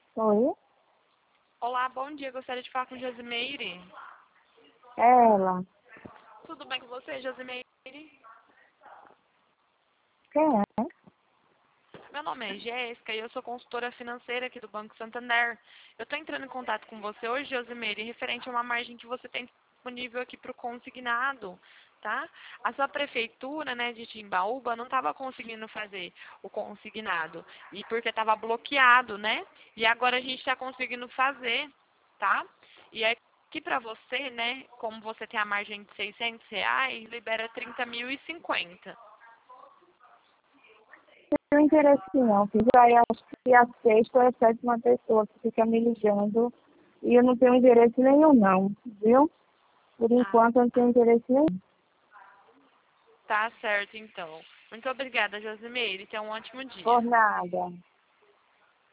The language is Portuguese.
Oi? Olá, bom dia. Gostaria de falar com Josimeire. Ela. Tudo bem com você, Josimeire? Quem é? Meu nome é Jéssica e eu sou consultora financeira aqui do Banco Santander. Eu estou entrando em contato com você hoje, Josimeire, referente a uma margem que você tem disponível aqui para o consignado, tá? A sua prefeitura, né, de Timbaúba não estava conseguindo fazer o consignado e porque estava bloqueado, né? E agora a gente está conseguindo fazer, tá? E aqui para você, né, como você tem a margem de R$ 600, libera 30.050. Não tem interesse não, filho. Aí acho que a sexta ou a sétima pessoa que fica me ligando e eu não tenho interesse nenhum não, viu? Por Ah, enquanto eu não tenho interesse nenhum. tá certo, então. Muito obrigada, Josimeire. Tenha um ótimo dia. Por nada.